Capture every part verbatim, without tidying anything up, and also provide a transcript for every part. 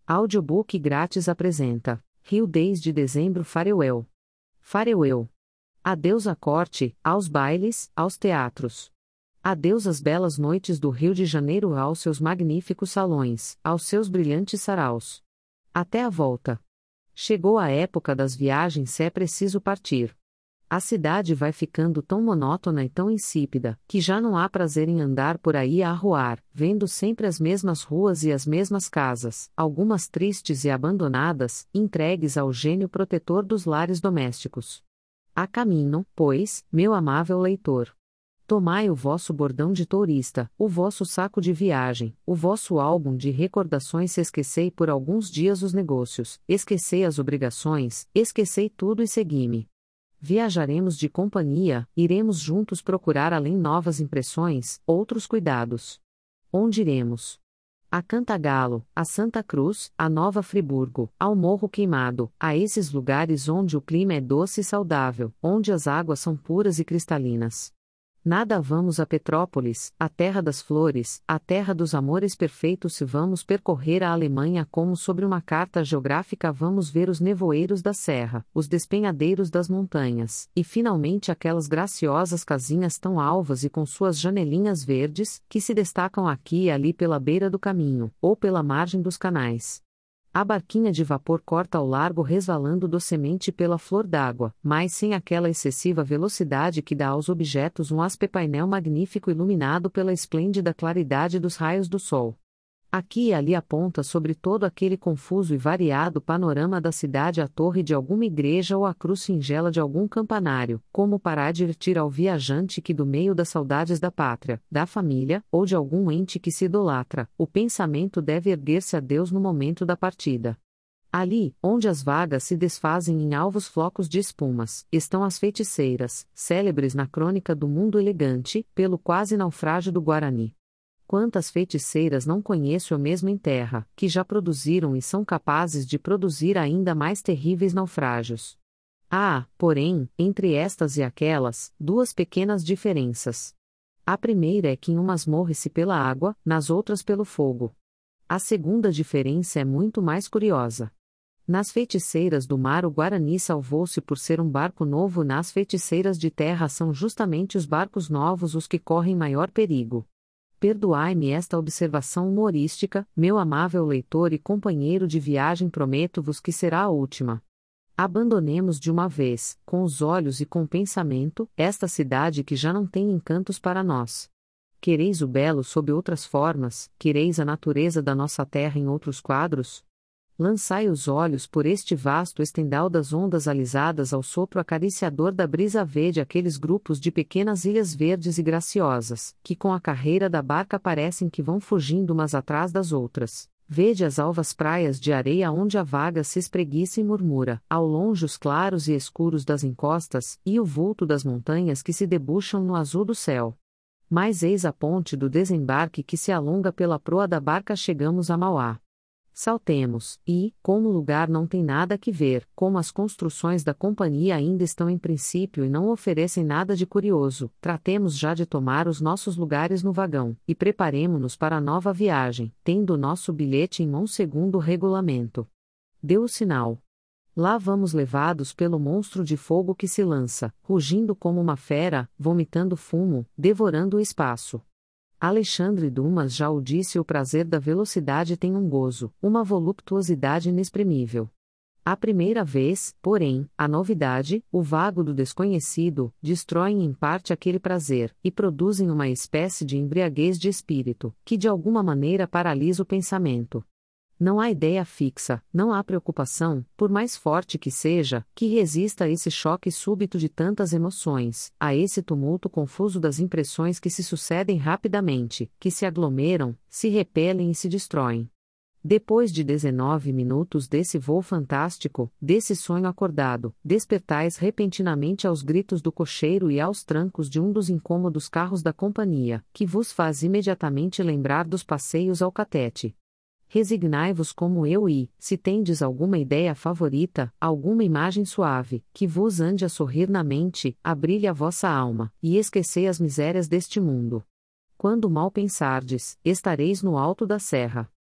Audiobook grátis apresenta Rio desde dezembro Farewell. Farewell. Adeus à corte, aos bailes, aos teatros. Adeus às belas noites do Rio de Janeiro, aos seus magníficos salões, aos seus brilhantes saraus. Até a volta. Chegou a época das viagens se é preciso partir. A cidade vai ficando tão monótona e tão insípida, que já não há prazer em andar por aí a arruar, vendo sempre as mesmas ruas e as mesmas casas, algumas tristes e abandonadas, entregues ao gênio protetor dos lares domésticos. A caminho, pois, meu amável leitor. Tomai o vosso bordão de tourista, o vosso saco de viagem, o vosso álbum de recordações, esquecei por alguns dias os negócios, esquecei as obrigações, esquecei tudo e segui-me. Viajaremos de companhia, iremos juntos procurar além novas impressões, outros cuidados. Onde iremos? A Cantagalo, a Santa Cruz, a Nova Friburgo, ao Morro Queimado, a esses lugares onde o clima é doce e saudável, onde as águas são puras e cristalinas. Nada vamos a Petrópolis, a terra das flores, a terra dos amores perfeitos. Se vamos percorrer a Alemanha como sobre uma carta geográfica, vamos ver os nevoeiros da serra, os despenhadeiros das montanhas, e finalmente aquelas graciosas casinhas tão alvas e com suas janelinhas verdes, que se destacam aqui e ali pela beira do caminho, ou pela margem dos canais. A barquinha de vapor corta ao largo resvalando docemente pela flor d'água, mas sem aquela excessiva velocidade que dá aos objetos um aspecto painel magnífico iluminado pela esplêndida claridade dos raios do sol. Aqui e ali aponta sobre todo aquele confuso e variado panorama da cidade a torre de alguma igreja ou a cruz singela de algum campanário, como para advertir ao viajante que do meio das saudades da pátria, da família, ou de algum ente que se idolatra, o pensamento deve erguer-se a Deus no momento da partida. Ali, onde as vagas se desfazem em alvos flocos de espumas, estão as feiticeiras, célebres na crônica do mundo elegante, pelo quase naufrágio do Guarani. Quantas feiticeiras não conheço eu mesmo em terra, que já produziram e são capazes de produzir ainda mais terríveis naufrágios. Há, porém, entre estas e aquelas, duas pequenas diferenças. A primeira é que em umas morre-se pela água, nas outras pelo fogo. A segunda diferença é muito mais curiosa. Nas feiticeiras do mar o Guarani salvou-se por ser um barco novo, nas feiticeiras de terra são justamente os barcos novos os que correm maior perigo. Perdoai-me esta observação humorística, meu amável leitor e companheiro de viagem, prometo-vos que será a última. Abandonemos de uma vez, com os olhos e com o pensamento, esta cidade que já não tem encantos para nós. Quereis o belo sob outras formas, quereis a natureza da nossa terra em outros quadros? Lançai os olhos por este vasto estendal das ondas alisadas ao sopro acariciador da brisa, vede aqueles grupos de pequenas ilhas verdes e graciosas, que com a carreira da barca parecem que vão fugindo umas atrás das outras. Vede as alvas praias de areia onde a vaga se espreguiça e murmura, ao longe os claros e escuros das encostas, e o vulto das montanhas que se debuxam no azul do céu. Mas eis a ponte do desembarque que se alonga pela proa da barca, chegamos a Mauá. Saltemos, e, como o lugar não tem nada que ver, como as construções da companhia ainda estão em princípio e não oferecem nada de curioso, tratemos já de tomar os nossos lugares no vagão, e preparemo-nos para a nova viagem, tendo o nosso bilhete em mão segundo o regulamento. Deu o sinal. Lá vamos levados pelo monstro de fogo que se lança, rugindo como uma fera, vomitando fumo, devorando o espaço. Alexandre Dumas já o disse: o prazer da velocidade tem um gozo, uma voluptuosidade inexprimível. A primeira vez, porém, a novidade, o vago do desconhecido, destroem em parte aquele prazer, e produzem uma espécie de embriaguez de espírito, que de alguma maneira paralisa o pensamento. Não há ideia fixa, não há preocupação, por mais forte que seja, que resista a esse choque súbito de tantas emoções, a esse tumulto confuso das impressões que se sucedem rapidamente, que se aglomeram, se repelem e se destroem. Depois de dezenove minutos desse voo fantástico, desse sonho acordado, despertais repentinamente aos gritos do cocheiro e aos trancos de um dos incômodos carros da companhia, que vos faz imediatamente lembrar dos passeios ao Catete. Resignai-vos como eu e, se tendes alguma ideia favorita, alguma imagem suave, que vos ande a sorrir na mente, abrilhe a vossa alma, e esquecei as misérias deste mundo. Quando mal pensardes, estareis no alto da serra.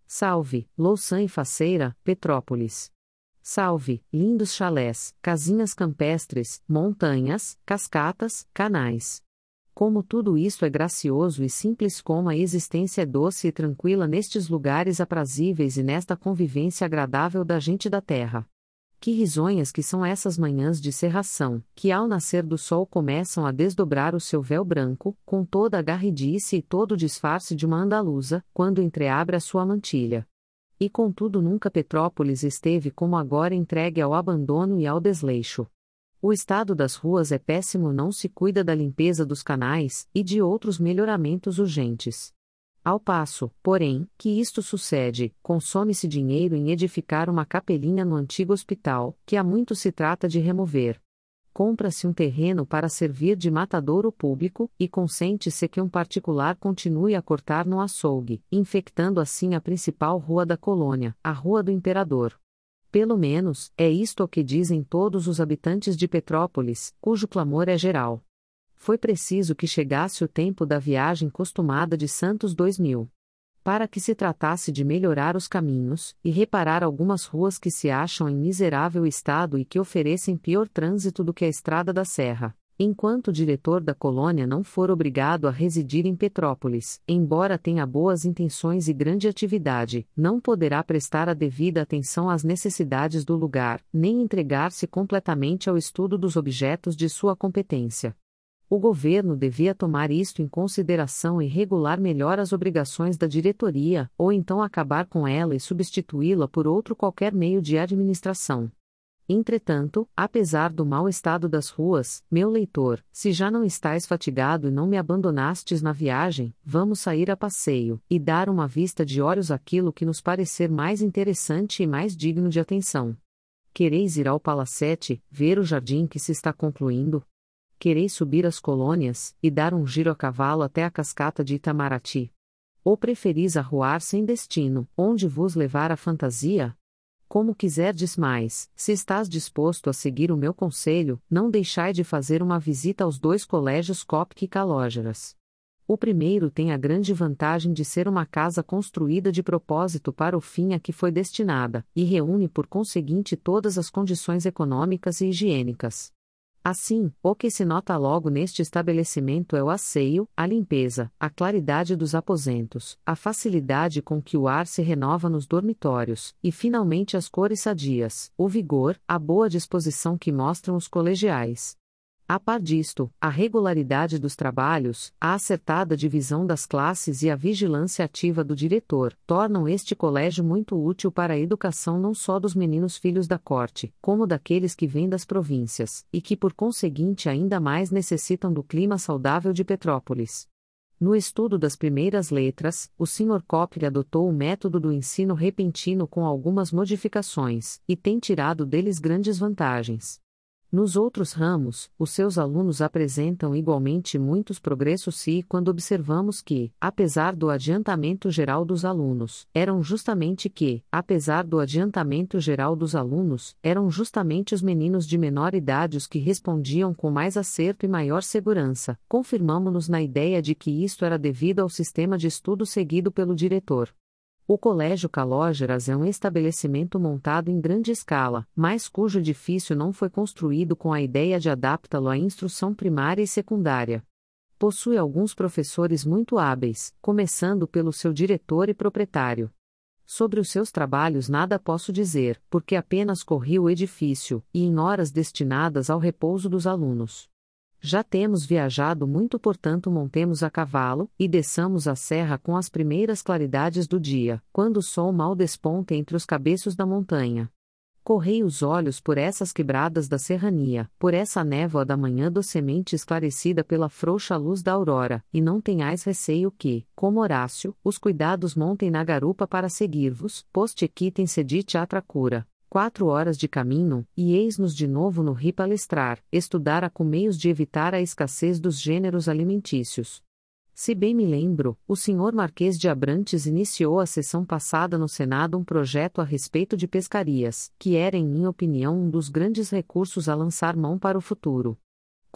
Salve, louçã e faceira, Petrópolis. Salve, lindos chalés, casinhas campestres, montanhas, cascatas, canais. Como tudo isso é gracioso e simples, como a existência é doce e tranquila nestes lugares aprazíveis e nesta convivência agradável da gente da terra. Que risonhas que são essas manhãs de cerração, que ao nascer do sol começam a desdobrar o seu véu branco, com toda a garridice e todo o disfarce de uma andaluza, quando entreabre a sua mantilha. E contudo nunca Petrópolis esteve como agora entregue ao abandono e ao desleixo. O estado das ruas é péssimo, não se cuida da limpeza dos canais, e de outros melhoramentos urgentes. Ao passo, porém, que isto sucede, consome-se dinheiro em edificar uma capelinha no antigo hospital, que há muito se trata de remover. Compra-se um terreno para servir de matadouro público, e consente-se que um particular continue a cortar no açougue, infectando assim a principal rua da colônia, a Rua do Imperador. Pelo menos, é isto o que dizem todos os habitantes de Petrópolis, cujo clamor é geral. Foi preciso que chegasse o tempo da viagem costumada de Santos dois mil. Para que se tratasse de melhorar os caminhos, e reparar algumas ruas que se acham em miserável estado e que oferecem pior trânsito do que a Estrada da Serra, enquanto o diretor da colônia não for obrigado a residir em Petrópolis, embora tenha boas intenções e grande atividade, não poderá prestar a devida atenção às necessidades do lugar, nem entregar-se completamente ao estudo dos objetos de sua competência. O governo devia tomar isto em consideração e regular melhor as obrigações da diretoria, ou então acabar com ela e substituí-la por outro qualquer meio de administração. Entretanto, apesar do mau estado das ruas, meu leitor, se já não estais fatigado e não me abandonastes na viagem, vamos sair a passeio, e dar uma vista de olhos àquilo que nos parecer mais interessante e mais digno de atenção. Quereis ir ao Palacete, ver o jardim que se está concluindo? Quereis subir as colônias, e dar um giro a cavalo até a cascata de Itamaraty? Ou preferis arruar sem destino, onde vos levar a fantasia? Como quiserdes mais, se estás disposto a seguir o meu conselho, não deixai de fazer uma visita aos dois colégios Copque e Calógeras. O primeiro tem a grande vantagem de ser uma casa construída de propósito para o fim a que foi destinada, e reúne por conseguinte todas as condições econômicas e higiênicas. Assim, o que se nota logo neste estabelecimento é o asseio, a limpeza, a claridade dos aposentos, a facilidade com que o ar se renova nos dormitórios, e finalmente as cores sadias, o vigor, a boa disposição que mostram os colegiais. A par disto, a regularidade dos trabalhos, a acertada divisão das classes e a vigilância ativa do diretor, tornam este colégio muito útil para a educação não só dos meninos filhos da corte, como daqueles que vêm das províncias, e que por conseguinte ainda mais necessitam do clima saudável de Petrópolis. No estudo das primeiras letras, o senhor Copque adotou o método do ensino repentino com algumas modificações, e tem tirado deles grandes vantagens. Nos outros ramos, os seus alunos apresentam igualmente muitos progressos se quando observamos que, apesar do adiantamento geral dos alunos, eram justamente que, apesar do adiantamento geral dos alunos, eram justamente os meninos de menor idade os que respondiam com mais acerto e maior segurança, confirmamo-nos na ideia de que isto era devido ao sistema de estudo seguido pelo diretor. O Colégio Calógeras é um estabelecimento montado em grande escala, mas cujo edifício não foi construído com a ideia de adaptá-lo à instrução primária e secundária. Possui alguns professores muito hábeis, começando pelo seu diretor e proprietário. Sobre os seus trabalhos nada posso dizer, porque apenas corri o edifício, e em horas destinadas ao repouso dos alunos. Já temos viajado muito, portanto montemos a cavalo, e desçamos a serra com as primeiras claridades do dia, quando o sol mal desponta entre os cabeços da montanha. Correi os olhos por essas quebradas da serrania, por essa névoa da manhã docemente esclarecida pela frouxa luz da aurora, e não tenhais receio que, como Horácio, os cuidados montem na garupa para seguir-vos, poste quitem sedite atra cura. Quatro horas de caminho, e eis-nos de novo no rio palestrar, estudar a com meios de evitar a escassez dos gêneros alimentícios. Se bem me lembro, o senhor Marquês de Abrantes iniciou a sessão passada no Senado um projeto a respeito de pescarias, que era em minha opinião um dos grandes recursos a lançar mão para o futuro.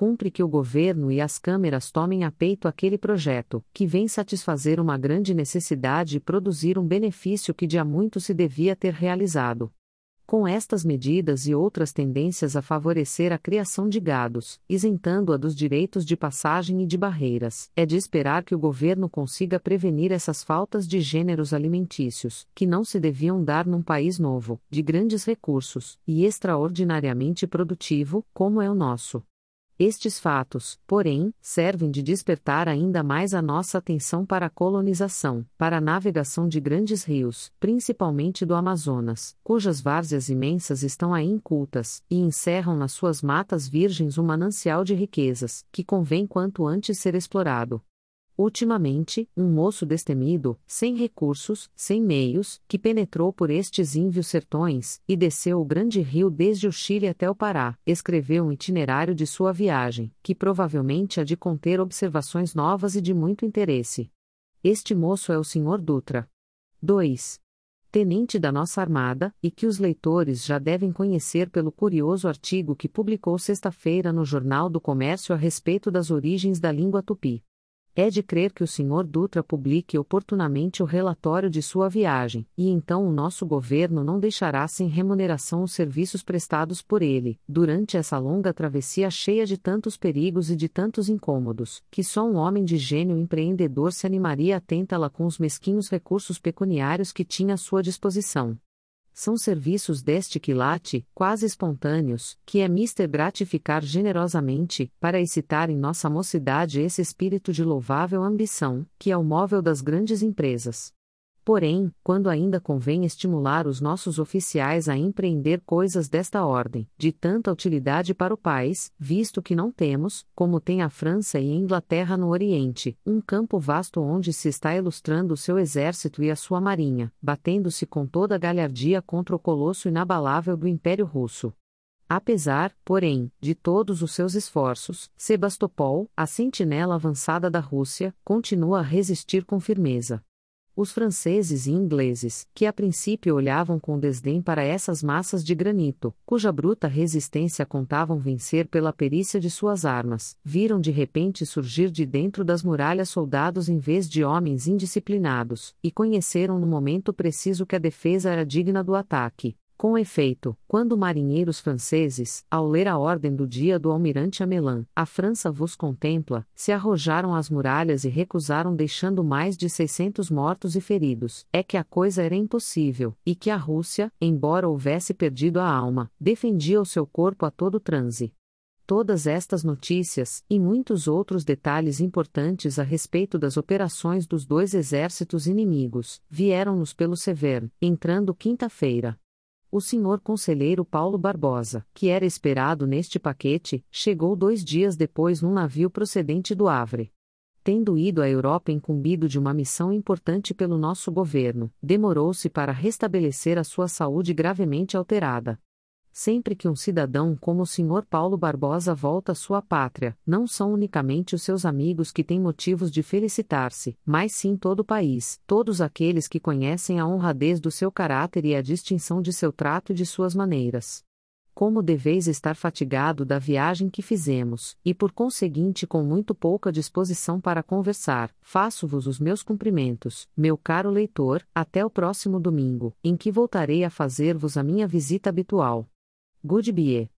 cumpre que o governo e as câmeras tomem a peito aquele projeto, que vem satisfazer uma grande necessidade e produzir um benefício que de há muito se devia ter realizado. Com estas medidas e outras tendências a favorecer a criação de gados, isentando-a dos direitos de passagem e de barreiras, é de esperar que o governo consiga prevenir essas faltas de gêneros alimentícios, que não se deviam dar num país novo, de grandes recursos, e extraordinariamente produtivo, como é o nosso. Estes fatos, porém, servem de despertar ainda mais a nossa atenção para a colonização, para a navegação de grandes rios, principalmente do Amazonas, cujas várzeas imensas estão aí incultas, e encerram nas suas matas virgens um manancial de riquezas, que convém quanto antes ser explorado. Ultimamente, um moço destemido, sem recursos, sem meios, que penetrou por estes ínvios sertões, e desceu o grande rio desde o Chile até o Pará, escreveu um itinerário de sua viagem, que provavelmente há de conter observações novas e de muito interesse. Este moço é o senhor Dutra. dois. Tenente da nossa Armada, e que os leitores já devem conhecer pelo curioso artigo que publicou sexta-feira no Jornal do Comércio a respeito das origens da língua tupi. É de crer que o senhor Dutra publique oportunamente o relatório de sua viagem, e então o nosso governo não deixará sem remuneração os serviços prestados por ele, durante essa longa travessia cheia de tantos perigos e de tantos incômodos, que só um homem de gênio empreendedor se animaria a tentá-la com os mesquinhos recursos pecuniários que tinha à sua disposição. São serviços deste quilate, quase espontâneos, que é mister gratificar generosamente, para excitar em nossa mocidade esse espírito de louvável ambição, que é o móvel das grandes empresas. Porém, quando ainda convém estimular os nossos oficiais a empreender coisas desta ordem, de tanta utilidade para o país, visto que não temos, como tem a França e a Inglaterra no Oriente, um campo vasto onde se está ilustrando o seu exército e a sua marinha, batendo-se com toda a galhardia contra o colosso inabalável do Império Russo. Apesar, porém, de todos os seus esforços, Sebastopol, a sentinela avançada da Rússia, continua a resistir com firmeza. Os franceses e ingleses, que a princípio olhavam com desdém para essas massas de granito, cuja bruta resistência contavam vencer pela perícia de suas armas, viram de repente surgir de dentro das muralhas soldados em vez de homens indisciplinados, e conheceram no momento preciso que a defesa era digna do ataque. Com efeito, quando marinheiros franceses, ao ler a ordem do dia do almirante Amelin, a França vos contempla, se arrojaram às muralhas e recusaram deixando mais de seiscentos mortos e feridos, é que a coisa era impossível, e que a Rússia, embora houvesse perdido a alma, defendia o seu corpo a todo transe. Todas estas notícias, e muitos outros detalhes importantes a respeito das operações dos dois exércitos inimigos, vieram-nos pelo Severn, entrando quinta-feira. O senhor conselheiro Paulo Barbosa, que era esperado neste paquete, chegou dois dias depois num navio procedente do Havre. Tendo ido à Europa incumbido de uma missão importante pelo nosso governo, demorou-se para restabelecer a sua saúde gravemente alterada. Sempre que um cidadão como o senhor Paulo Barbosa volta à sua pátria, não são unicamente os seus amigos que têm motivos de felicitar-se, mas sim todo o país, todos aqueles que conhecem a honradez do seu caráter e a distinção de seu trato e de suas maneiras. Como deveis estar fatigado da viagem que fizemos, e por conseguinte com muito pouca disposição para conversar, faço-vos os meus cumprimentos, meu caro leitor, até o próximo domingo, em que voltarei a fazer-vos a minha visita habitual. Goodbye.